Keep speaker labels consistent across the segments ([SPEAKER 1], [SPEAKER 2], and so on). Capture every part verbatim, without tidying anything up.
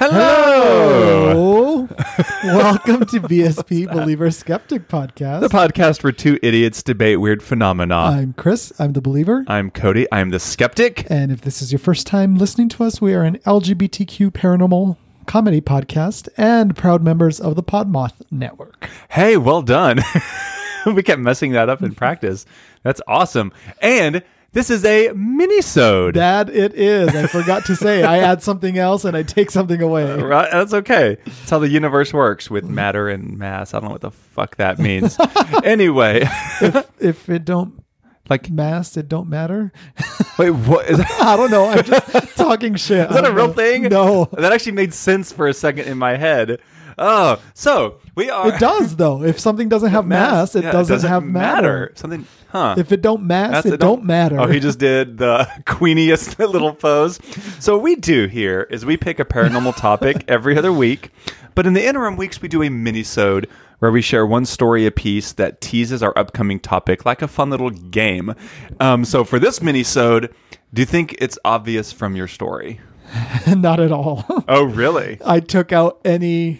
[SPEAKER 1] Hello! Welcome to B S P Believer Skeptic Podcast.
[SPEAKER 2] The podcast where two idiots debate weird phenomena.
[SPEAKER 1] I'm Chris. I'm the believer.
[SPEAKER 2] I'm Cody. I'm the skeptic.
[SPEAKER 1] And if this is your first time listening to us, we are an L G B T Q paranormal comedy podcast and proud members of the Podmoth Network.
[SPEAKER 2] Hey, well done. We kept messing that up in practice. That's awesome. And this is a mini-sode.
[SPEAKER 1] That it is. I forgot to say. I add something else and I take something away.
[SPEAKER 2] Right? That's okay. That's how the universe works with matter and mass. I don't know what the fuck that means. Anyway.
[SPEAKER 1] if, if it don't
[SPEAKER 2] like
[SPEAKER 1] mass, it don't matter.
[SPEAKER 2] Wait, what is that?
[SPEAKER 1] I don't know. I'm just talking shit.
[SPEAKER 2] Is that a real
[SPEAKER 1] know.
[SPEAKER 2] thing?
[SPEAKER 1] No.
[SPEAKER 2] That actually made sense for a second in my head. Oh, so we are.
[SPEAKER 1] It does, though. If something doesn't have mass, it,
[SPEAKER 2] yeah,
[SPEAKER 1] doesn't,
[SPEAKER 2] it doesn't
[SPEAKER 1] have matter.
[SPEAKER 2] matter. Something, huh?
[SPEAKER 1] If it don't mass,
[SPEAKER 2] That's
[SPEAKER 1] it,
[SPEAKER 2] it
[SPEAKER 1] don't,
[SPEAKER 2] don't
[SPEAKER 1] matter.
[SPEAKER 2] Oh, he just did the queeniest little pose. So what we do here is we pick a paranormal topic every other week, but in the interim weeks we do a mini-sode where we share one story apiece that teases our upcoming topic like a fun little game. Um, so for this mini-sode, do you think it's obvious from your story?
[SPEAKER 1] Not at all.
[SPEAKER 2] Oh, really?
[SPEAKER 1] I took out any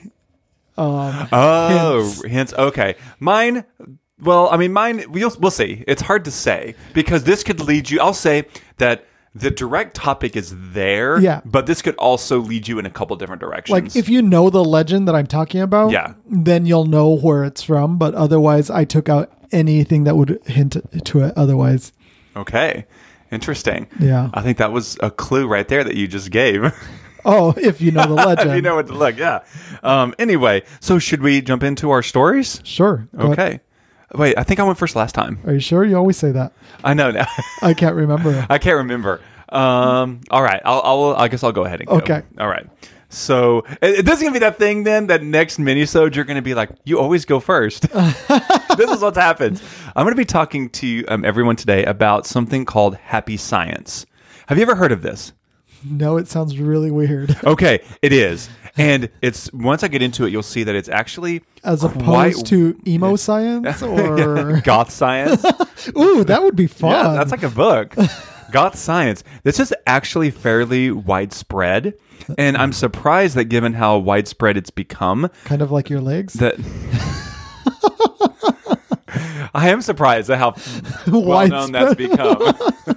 [SPEAKER 1] um,
[SPEAKER 2] oh,
[SPEAKER 1] hints.
[SPEAKER 2] hints. Okay. Mine, well, I mean, mine, we'll, we'll see. It's hard to say because this could lead you, I'll say that the direct topic is there,
[SPEAKER 1] yeah.
[SPEAKER 2] but this could also lead you in a couple different directions.
[SPEAKER 1] Like if you know the legend that I'm talking about,
[SPEAKER 2] yeah.
[SPEAKER 1] then you'll know where it's from. But otherwise, I took out anything that would hint to it otherwise.
[SPEAKER 2] Okay. Interesting.
[SPEAKER 1] Yeah.
[SPEAKER 2] I think that was a clue right there that you just gave.
[SPEAKER 1] Oh, if you know the legend.
[SPEAKER 2] If you know what to look, yeah. Um, anyway, so should we jump into our stories?
[SPEAKER 1] Sure.
[SPEAKER 2] Okay. Wait, I think I went first last time.
[SPEAKER 1] Are you sure? You always say that.
[SPEAKER 2] I know now.
[SPEAKER 1] I can't remember.
[SPEAKER 2] I can't remember. Um, all right. I'll, I'll, I guess I'll go ahead and go.
[SPEAKER 1] Okay. All
[SPEAKER 2] right. So it, it doesn't gonna be that thing then that next mini-sode you're going to be like, you always go first. This is what happens. I'm going to be talking to um, everyone today about something called happy science. Have you ever heard of this?
[SPEAKER 1] No, it sounds really weird.
[SPEAKER 2] Okay, it is. And it's once I get into it, you'll see that it's actually
[SPEAKER 1] as opposed
[SPEAKER 2] quite,
[SPEAKER 1] to emo science or
[SPEAKER 2] goth science.
[SPEAKER 1] Ooh, that would be fun.
[SPEAKER 2] Yeah, that's like a book. Goth science. This is actually fairly widespread, and I'm surprised that given how widespread it's become,
[SPEAKER 1] kind of like your legs.
[SPEAKER 2] That I am surprised at how well known that's become.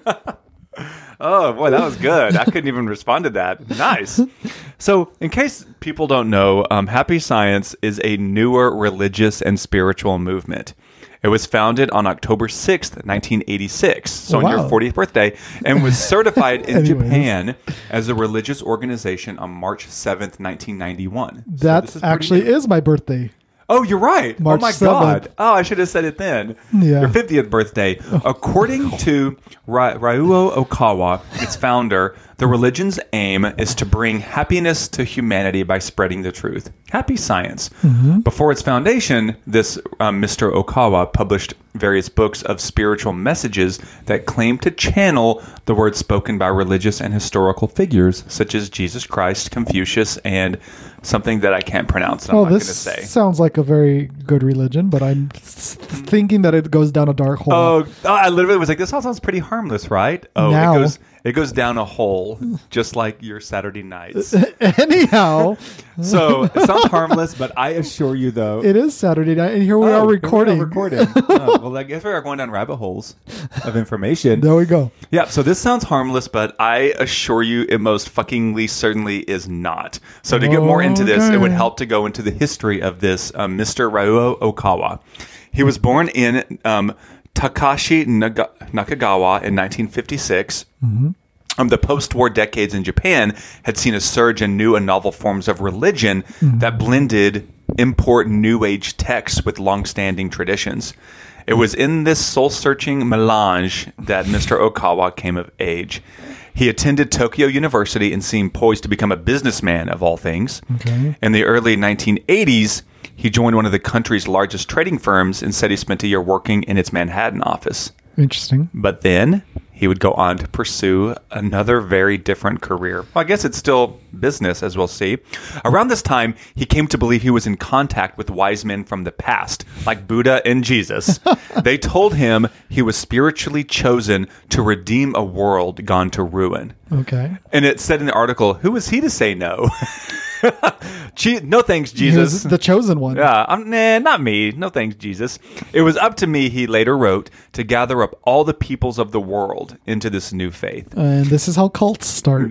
[SPEAKER 2] Oh, boy, that was good. I couldn't even respond to that. Nice. So, in case people don't know, um, Happy Science is a newer religious and spiritual movement. It was founded on October sixth, nineteen eighty-six, so
[SPEAKER 1] wow.
[SPEAKER 2] on your fortieth birthday, and was certified in
[SPEAKER 1] Anyways.
[SPEAKER 2] Japan as a religious organization on March seventh, nineteen ninety-one.
[SPEAKER 1] That
[SPEAKER 2] so is
[SPEAKER 1] actually
[SPEAKER 2] new.
[SPEAKER 1] is my birthday.
[SPEAKER 2] Oh, you're right.
[SPEAKER 1] March
[SPEAKER 2] oh, my
[SPEAKER 1] seventh.
[SPEAKER 2] God. Oh, I should have said it then.
[SPEAKER 1] Yeah.
[SPEAKER 2] Your fiftieth birthday. According to Ra- Ryuo Okawa, its founder, the religion's aim is to bring happiness to humanity by spreading the truth. Happy science. Mm-hmm. Before its foundation, this um, Mister Okawa published various books of spiritual messages that claim to channel the words spoken by religious and historical figures such as Jesus Christ, Confucius, and something that I can't pronounce. And
[SPEAKER 1] Oh,
[SPEAKER 2] I'm not going to
[SPEAKER 1] this
[SPEAKER 2] say.
[SPEAKER 1] sounds like a very good religion, but I'm thinking that it goes down a dark hole.
[SPEAKER 2] Oh, oh, I literally was like, this all sounds pretty harmless, right? Oh,
[SPEAKER 1] Now.
[SPEAKER 2] it goes it goes down a hole, just like your Saturday nights.
[SPEAKER 1] Anyhow,
[SPEAKER 2] So it sounds harmless, but I assure you, though,
[SPEAKER 1] it is Saturday night, and here we
[SPEAKER 2] Oh,
[SPEAKER 1] are recording.
[SPEAKER 2] Here we are recording. Oh, well, I guess we are going down rabbit holes of information.
[SPEAKER 1] There we go.
[SPEAKER 2] Yeah, so this sounds harmless, but I assure you it most fuckingly certainly is not. So to get more into this, it would
[SPEAKER 1] Okay.
[SPEAKER 2] help to go into the history of this um, Mister Ryuo Okawa. He was born in um, Takashi Naga- Nakagawa in nineteen fifty-six. Mm-hmm. Um, the post-war decades in Japan had seen a surge in new and novel forms of religion mm-hmm. that blended import New Age texts with long-standing traditions. It was in this soul-searching melange that Mister Okawa came of age. He attended Tokyo University and seemed poised to become a businessman of all things.
[SPEAKER 1] Okay.
[SPEAKER 2] In the early nineteen eighties, he joined one of the country's largest trading firms and said he spent a year working in its Manhattan office.
[SPEAKER 1] Interesting.
[SPEAKER 2] But then he would go on to pursue another very different career. Well, I guess it's still business, as we'll see. Around this time, he came to believe he was in contact with wise men from the past, like Buddha and Jesus. They told him he was spiritually chosen to redeem a world gone to ruin.
[SPEAKER 1] Okay.
[SPEAKER 2] And it said in the article, who was he to say no? Je- no thanks,
[SPEAKER 1] He was
[SPEAKER 2] Jesus.
[SPEAKER 1] the chosen one.
[SPEAKER 2] Yeah, I'm, nah, not me. No thanks, Jesus. It was up to me, he later wrote, to gather up all the peoples of the world into this new faith.
[SPEAKER 1] And this is how cults start.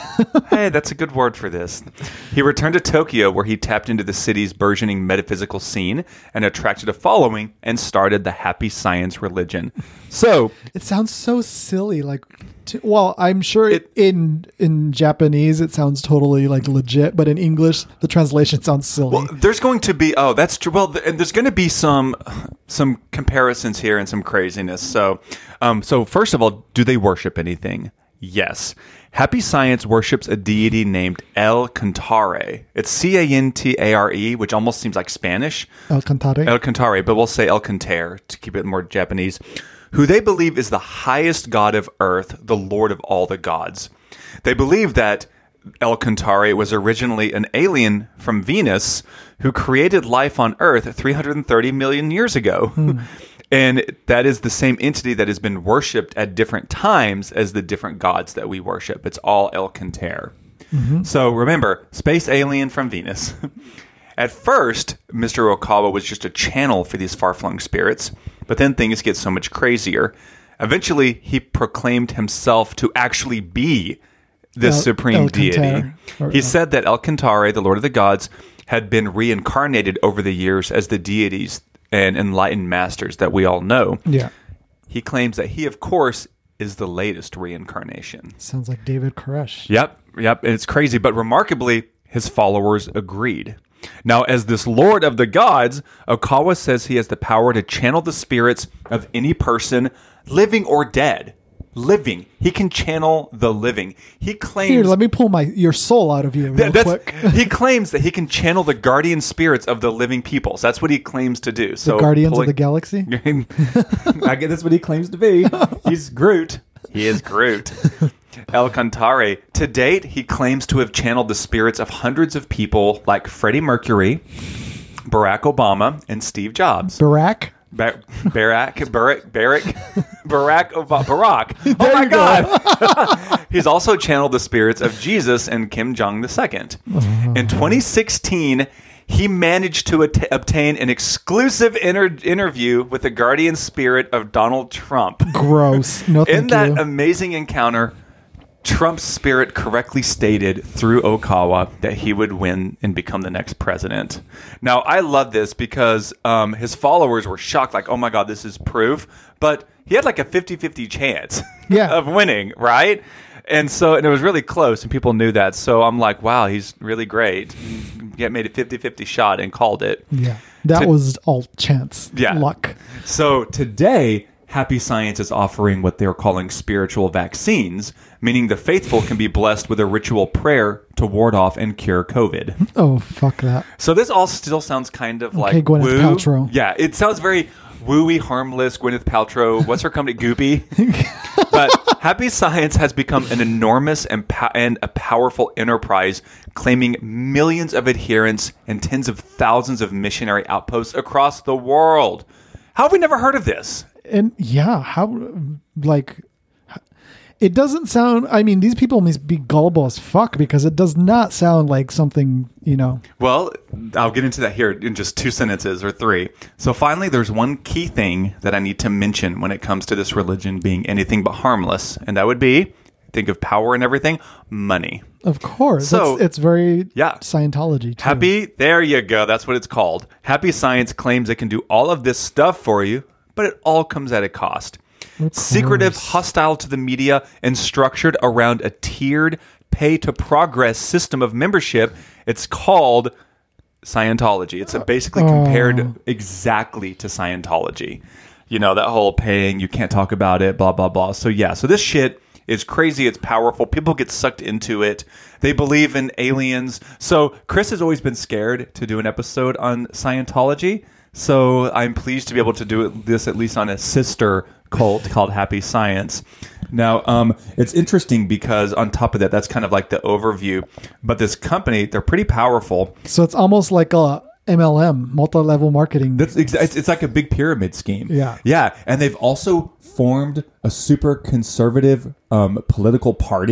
[SPEAKER 2] Hey, that's a good word for this. He returned to Tokyo, where he tapped into the city's burgeoning metaphysical scene and attracted a following and started the Happy Science religion. So,
[SPEAKER 1] It sounds so silly. Like, to, well, I'm sure
[SPEAKER 2] It-
[SPEAKER 1] in in Japanese it sounds totally like legit, but in English the translation sounds silly.
[SPEAKER 2] well, there's going to be oh, that's true. Well, th- and there's going to be some some comparisons here and some craziness. So, um, so first of all, do they worship anything? Yes. Happy Science worships a deity named El Cantare. It's C A N T A R E, which almost seems like Spanish.
[SPEAKER 1] El Cantare.
[SPEAKER 2] El Cantare, but we'll say El Cantare to keep it more Japanese, who they believe is the highest god of earth, the lord of all the gods. They believe that El Cantare was originally an alien from Venus who created life on Earth three hundred thirty million years ago. And that is the same entity that has been worshipped at different times as the different gods that we worship. It's all El Cantare. So remember, space alien from Venus. At first, Mister Okawa was just a channel for these far-flung spirits, but then things get so much crazier. Eventually, he proclaimed himself to actually be the
[SPEAKER 1] El-
[SPEAKER 2] supreme
[SPEAKER 1] El
[SPEAKER 2] deity.
[SPEAKER 1] Cantare, or
[SPEAKER 2] He
[SPEAKER 1] El-
[SPEAKER 2] said that El Cantare, the Lord of the Gods, had been reincarnated over the years as the deities and enlightened masters that we all know.
[SPEAKER 1] Yeah.
[SPEAKER 2] He claims that he, of course, is the latest reincarnation.
[SPEAKER 1] Sounds like David Koresh.
[SPEAKER 2] Yep, yep. It's crazy, but remarkably, his followers agreed. Now, as this Lord of the Gods, Okawa says he has the power to channel the spirits of any person, living or dead. Living. He can channel the living. He claims...
[SPEAKER 1] Here, let me pull my your soul out of you real
[SPEAKER 2] Th- that's-
[SPEAKER 1] quick.
[SPEAKER 2] he claims that he can channel the guardian spirits of the living peoples. That's what he claims to do. So
[SPEAKER 1] The Guardians
[SPEAKER 2] pulling-
[SPEAKER 1] of the Galaxy?
[SPEAKER 2] I guess that's what he claims to be. He's Groot. He is Groot. El Cantare. To date, he claims to have channeled the spirits of hundreds of people like Freddie Mercury, Barack Obama, and Steve Jobs.
[SPEAKER 1] Barack?
[SPEAKER 2] Ba- Barack, Barack, Barack, Barack, Obama, Barack. Oh
[SPEAKER 1] There
[SPEAKER 2] my
[SPEAKER 1] you go.
[SPEAKER 2] God! He's also channeled the spirits of Jesus and Kim Jong the Second. In twenty sixteen, he managed to at- obtain an exclusive inter- interview with the guardian spirit of Donald Trump.
[SPEAKER 1] Gross. No thank
[SPEAKER 2] In that
[SPEAKER 1] you.
[SPEAKER 2] amazing encounter, Trump's spirit correctly stated through Okawa that he would win and become the next president. Now, I love this because um, his followers were shocked, like, oh my God, this is proof. But he had like a fifty-fifty chance
[SPEAKER 1] Yeah.
[SPEAKER 2] of winning, right? And so, and it was really close, and people knew that. So I'm like, wow, he's really great. He made a fifty-fifty shot and called it.
[SPEAKER 1] Yeah. That
[SPEAKER 2] To-
[SPEAKER 1] was all chance.
[SPEAKER 2] Yeah.
[SPEAKER 1] Luck.
[SPEAKER 2] So today, Happy Science is offering what they're calling spiritual vaccines, meaning the faithful can be blessed with a ritual prayer to ward off and cure COVID.
[SPEAKER 1] Oh, fuck that.
[SPEAKER 2] So this all still sounds kind of like
[SPEAKER 1] Gwyneth
[SPEAKER 2] woo.
[SPEAKER 1] Paltrow.
[SPEAKER 2] Yeah, it sounds very wooey, harmless. Gwyneth Paltrow. What's her company? Goopy. But Happy Science has become an enormous and, po- and a powerful enterprise, claiming millions of adherents and tens of thousands of missionary outposts across the world. How have we never heard of this?
[SPEAKER 1] And yeah, how, like, it doesn't sound, I mean, these people must be gullible as fuck because it does not sound like something, you know.
[SPEAKER 2] Well, I'll get into that here in just two sentences or three. So finally, there's one key thing that I need to mention when it comes to this religion being anything but harmless. And that would be, think of power and everything, money.
[SPEAKER 1] Of course.
[SPEAKER 2] So-
[SPEAKER 1] it's, it's very
[SPEAKER 2] Yeah.
[SPEAKER 1] Scientology, too.
[SPEAKER 2] Happy, there you go. That's what it's called. Happy Science claims it can do all of this stuff for you, but it all comes at a cost. Secretive, hostile to the media, and structured around a tiered pay-to-progress system of membership. It's called Scientology. It's basically compared
[SPEAKER 1] Oh.
[SPEAKER 2] exactly to Scientology. You know, that whole paying, you can't talk about it, blah, blah, blah. So yeah, so this shit is crazy. It's powerful. People get sucked into it. They believe in aliens. So Chris has always been scared to do an episode on Scientology. So I'm pleased to be able to do it, this at least on a sister cult called Happy Science. Now, um, it's interesting because on top of that, that's kind of like the overview. But this company, they're pretty powerful.
[SPEAKER 1] So it's almost like a M L M, multi-level marketing.
[SPEAKER 2] That's exa- it's, it's like a big pyramid scheme.
[SPEAKER 1] Yeah.
[SPEAKER 2] Yeah. And they've also formed a super conservative um, political party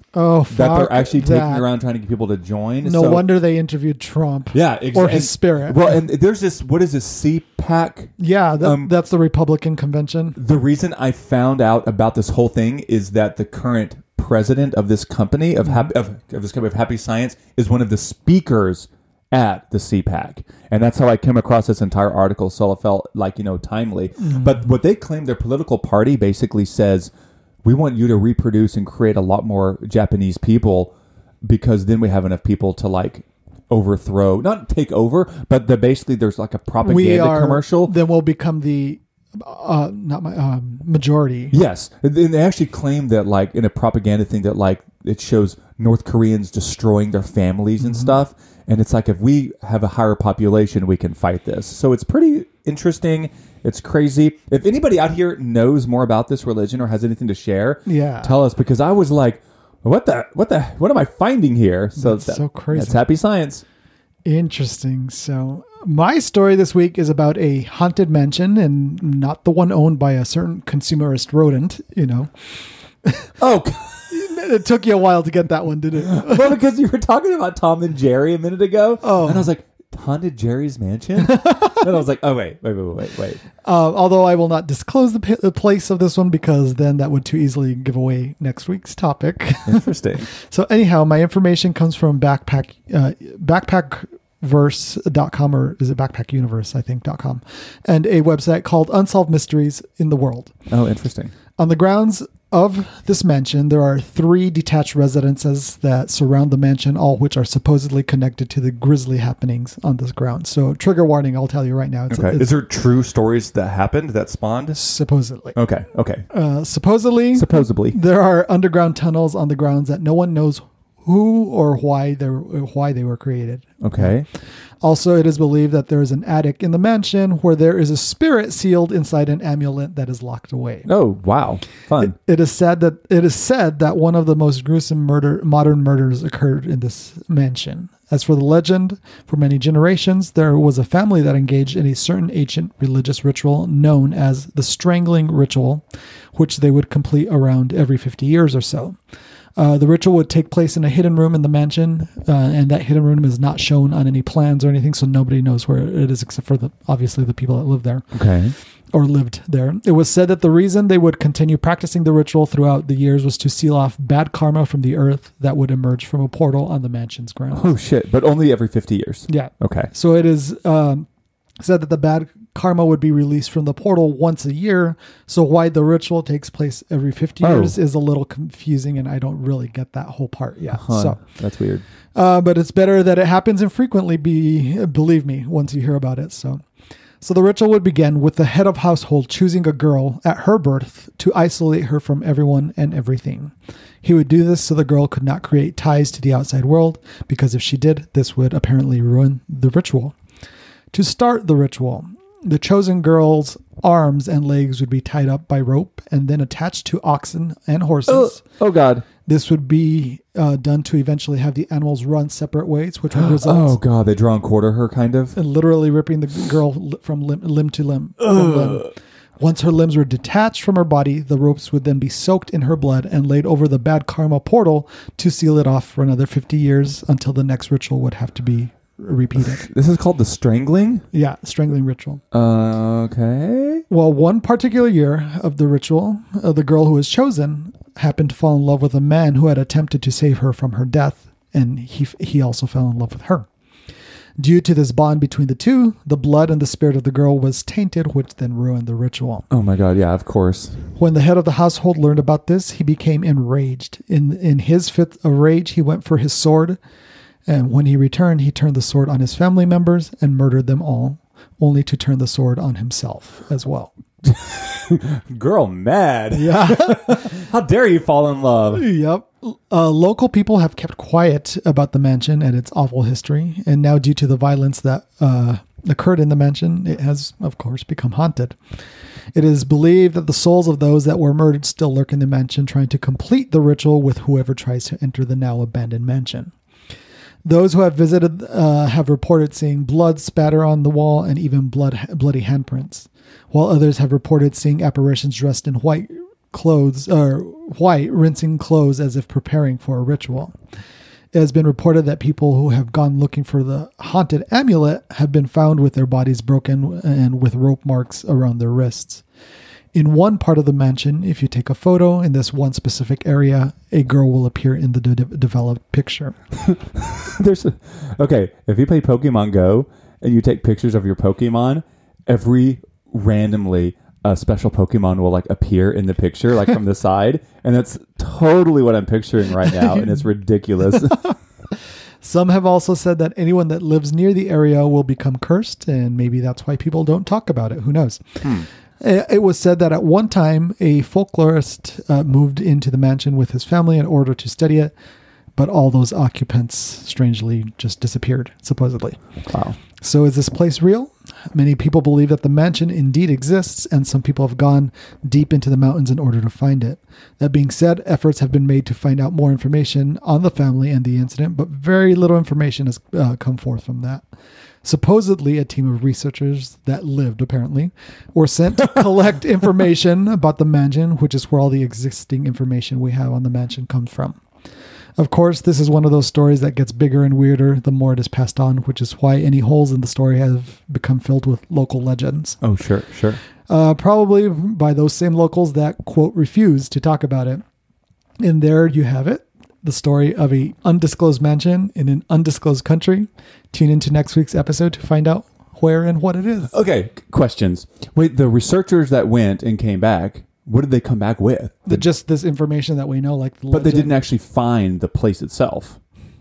[SPEAKER 1] Oh,
[SPEAKER 3] that they're
[SPEAKER 1] fuck
[SPEAKER 3] actually taking
[SPEAKER 1] that.
[SPEAKER 3] around trying to get people to join.
[SPEAKER 1] No
[SPEAKER 3] So-
[SPEAKER 1] wonder they interviewed Trump.
[SPEAKER 3] Yeah, ex-
[SPEAKER 1] or his
[SPEAKER 3] and-
[SPEAKER 1] spirit.
[SPEAKER 3] Well, and there's this. What is this? C PAC.
[SPEAKER 1] Yeah, that,
[SPEAKER 3] um,
[SPEAKER 1] that's the Republican convention.
[SPEAKER 3] The reason I found out about this whole thing is that the current president of this company of happy of, of this company of Happy Science is one of the speakers at the C PAC, and that's how I came across this entire article. So I felt like you know timely.
[SPEAKER 1] Mm-hmm.
[SPEAKER 3] But what they claim, their political party basically says, we want you to reproduce and create a lot more Japanese people, because then we have enough people to like overthrow, not take over, but the basically there's like a propaganda
[SPEAKER 1] We are,
[SPEAKER 3] commercial.
[SPEAKER 1] Then we'll become the uh, not my um, majority.
[SPEAKER 3] Yes, and they actually claim that, like, in a propaganda thing, that like it shows North Koreans destroying their families and
[SPEAKER 1] Mm-hmm.
[SPEAKER 3] stuff, and it's like if we have a higher population, we can fight this. So it's pretty interesting. It's crazy. If anybody out here knows more about this religion or has anything to share,
[SPEAKER 1] Yeah.
[SPEAKER 3] tell us, because I was like, what the, what the, what am I finding here? So
[SPEAKER 1] That's so crazy.
[SPEAKER 3] That's Happy Science.
[SPEAKER 1] Interesting. So my story this week is about a haunted mansion, and not the one owned by a certain consumerist rodent. You know,
[SPEAKER 3] Oh.
[SPEAKER 1] it took you a while to get that one, didn't it?
[SPEAKER 3] Well, because you were talking about Tom and Jerry a minute ago.
[SPEAKER 1] Oh.
[SPEAKER 3] And I was like, Haunted Jerry's Mansion? And I was like, oh, wait, wait, wait, wait, wait.
[SPEAKER 1] Uh, although I will not disclose the, p- the place of this one, because then that would too easily give away next week's topic.
[SPEAKER 3] Interesting.
[SPEAKER 1] So anyhow, my information comes from Backpack uh, backpackverse dot com, or is it Backpack Universe, I think, .com, and a website called Unsolved Mysteries in the World.
[SPEAKER 3] Oh, interesting.
[SPEAKER 1] On the grounds of this mansion, there are three detached residences that surround the mansion, all which are supposedly connected to the grisly happenings on this ground. So trigger warning, I'll tell you right now. It's,
[SPEAKER 3] Okay.
[SPEAKER 1] it's
[SPEAKER 3] Is there true stories that happened that spawned?
[SPEAKER 1] supposedly.
[SPEAKER 3] Okay. Okay.
[SPEAKER 1] Uh, supposedly,
[SPEAKER 3] Supposedly.
[SPEAKER 1] there are underground tunnels on the grounds that no one knows who or why they were, why they were created.
[SPEAKER 3] Okay.
[SPEAKER 1] Also, it is believed that there is an attic in the mansion where there is a spirit sealed inside an amulet that is locked away.
[SPEAKER 3] Oh, wow. Fun.
[SPEAKER 1] It is said that it is said that one of the most gruesome murder modern murders occurred in this mansion. As for the legend, for many generations, there was a family that engaged in a certain ancient religious ritual known as the strangling ritual, which they would complete around every fifty years or so. Uh, the ritual would take place in a hidden room in the mansion, uh, and that hidden room is not shown on any plans or anything, so nobody knows where it is except for the obviously the people that live there
[SPEAKER 3] Okay.
[SPEAKER 1] or lived there. It was said that the reason they would continue practicing the ritual throughout the years was to seal off bad karma from the earth that would emerge from a portal on the mansion's grounds.
[SPEAKER 3] Oh, shit. But only every fifty years.
[SPEAKER 1] Yeah.
[SPEAKER 3] Okay.
[SPEAKER 1] So it is um, said that the bad karma would be released from the portal once a year. So why the ritual takes place every fifty
[SPEAKER 3] Oh.
[SPEAKER 1] years is a little confusing, and I don't really get that whole part. Yeah.
[SPEAKER 3] Huh.
[SPEAKER 1] So,
[SPEAKER 3] That's weird.
[SPEAKER 1] uh, but it's better that it happens infrequently. Be believe me, once you hear about it. So, so the ritual would begin with the head of household choosing a girl at her birth to isolate her from everyone and everything. He would do this so the girl could not create ties to the outside world, because if she did, this would apparently ruin the ritual. To start the ritual, the chosen girl's arms and legs would be tied up by rope and then attached to oxen and horses.
[SPEAKER 3] Oh, oh God.
[SPEAKER 1] This would be uh, done to eventually have the animals run separate ways, which would
[SPEAKER 3] Oh,
[SPEAKER 1] result
[SPEAKER 3] God. They draw and quarter her, kind of.
[SPEAKER 1] in literally ripping the girl li- from limb, limb to limb. From limb. Once her limbs were detached from her body, the ropes would then be soaked in her blood and laid over the bad karma portal to seal it off for another fifty years until the next ritual would have to be repeated.
[SPEAKER 3] This is called the strangling?
[SPEAKER 1] Yeah, strangling ritual.
[SPEAKER 3] Uh, okay.
[SPEAKER 1] Well, one particular year of the ritual, uh, the girl who was chosen happened to fall in love with a man who had attempted to save her from her death, and he he also fell in love with her. Due to this bond between the two, the blood and the spirit of the girl was tainted, which then ruined the ritual.
[SPEAKER 3] Oh, my God. Yeah, of course.
[SPEAKER 1] When the head of the household learned about this, he became enraged. In in his fit of rage, he went for his sword, and when he returned, he turned the sword on his family members and murdered them all, only to turn the sword on himself as well.
[SPEAKER 3] Girl mad.
[SPEAKER 1] Yeah.
[SPEAKER 3] How dare you fall in love?
[SPEAKER 1] Yep. Uh, local people have kept quiet about the mansion and its awful history, and now due to the violence that uh, occurred in the mansion, it has, of course, become haunted. It is believed that the souls of those that were murdered still lurk in the mansion, trying to complete the ritual with whoever tries to enter the now abandoned mansion. Those who have visited uh, have reported seeing blood spatter on the wall and even blood bloody handprints, while others have reported seeing apparitions dressed in white clothes, or white, rinsing clothes as if preparing for a ritual. It has been reported that people who have gone looking for the haunted amulet have been found with their bodies broken and with rope marks around their wrists. In one part of the mansion, if you take a photo in this one specific area, a girl will appear in the de- developed picture.
[SPEAKER 3] There's a, okay, if you play Pokemon Go and you take pictures of your Pokemon, every randomly a special Pokemon will like appear in the picture, like from the side, and that's totally what I'm picturing right now, and it's ridiculous.
[SPEAKER 1] Some have also said that anyone that lives near the area will become cursed, and maybe that's why people don't talk about it. Who knows? Hmm. It was said that at one time, a folklorist uh, moved into the mansion with his family in order to study it, but all those occupants strangely just disappeared, supposedly.
[SPEAKER 3] Wow.
[SPEAKER 1] So is this place real? Many people believe that the mansion indeed exists, and some people have gone deep into the mountains in order to find it. That being said, efforts have been made to find out more information on the family and the incident, but very little information has uh, come forth from that. Supposedly, a team of researchers that lived, apparently, were sent to collect information about the mansion, which is where all the existing information we have on the mansion comes from. Of course, this is one of those stories that gets bigger and weirder the more it is passed on, which is why any holes in the story have become filled with local legends.
[SPEAKER 3] Oh, sure, sure.
[SPEAKER 1] Uh, probably by those same locals that, quote, refuse to talk about it. And there you have it. The story of a undisclosed mansion in an undisclosed country. Tune into next week's episode to find out where and what it is.
[SPEAKER 3] Okay, questions. Wait, the researchers that went and came back, what did they come back with?
[SPEAKER 1] The, just this information that we know, like the
[SPEAKER 3] But they
[SPEAKER 1] legend.
[SPEAKER 3] didn't actually find the place itself.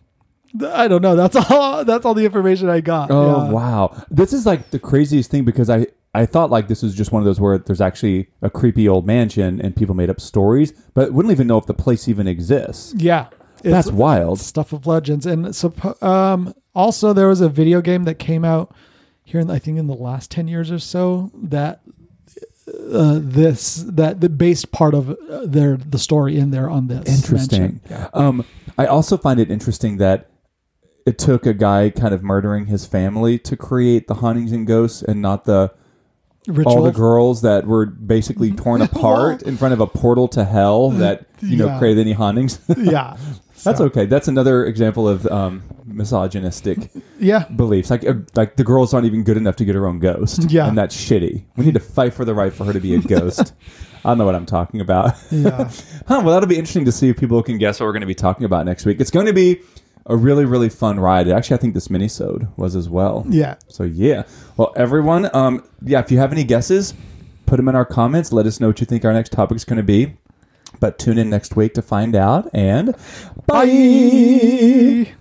[SPEAKER 1] I don't know. That's all. That's all the information I got.
[SPEAKER 3] Oh,
[SPEAKER 1] yeah.
[SPEAKER 3] wow. This is like the craziest thing because I, I thought like this was just one of those where there's actually a creepy old mansion and people made up stories, but wouldn't even know if the place even exists.
[SPEAKER 1] Yeah.
[SPEAKER 3] That's wild.
[SPEAKER 1] Stuff of legends. And so, um, also there was a video game that came out here in, I think in the last ten years or so that, uh, this, that the based part of uh, their, the story in there on this.
[SPEAKER 3] Interesting.
[SPEAKER 1] Yeah.
[SPEAKER 3] Um, I also find it interesting that it took a guy kind of murdering his family to create the hauntings and ghosts and not the,
[SPEAKER 1] Ritual.
[SPEAKER 3] all the girls that were basically torn apart in front of a portal to hell that, you know,
[SPEAKER 1] Yeah.
[SPEAKER 3] created any hauntings.
[SPEAKER 1] Yeah.
[SPEAKER 3] That's
[SPEAKER 1] So,
[SPEAKER 3] okay. That's another example of um, misogynistic
[SPEAKER 1] Yeah.
[SPEAKER 3] beliefs. Like, uh, like the girl's not even good enough to get her own ghost.
[SPEAKER 1] Yeah.
[SPEAKER 3] And that's shitty. We need to fight for the right for her to be a ghost. I don't know what I'm talking about.
[SPEAKER 1] Yeah.
[SPEAKER 3] Huh, well, that'll be interesting to see if people can guess what we're going to be talking about next week. It's going to be a really, really fun ride. Actually, I think this mini-sode was as well.
[SPEAKER 1] Yeah.
[SPEAKER 3] So, yeah. Well, everyone, um, yeah, if you have any guesses, put them in our comments. Let us know what you think our next topic is going to be. But tune in next week to find out. And bye.
[SPEAKER 1] Bye.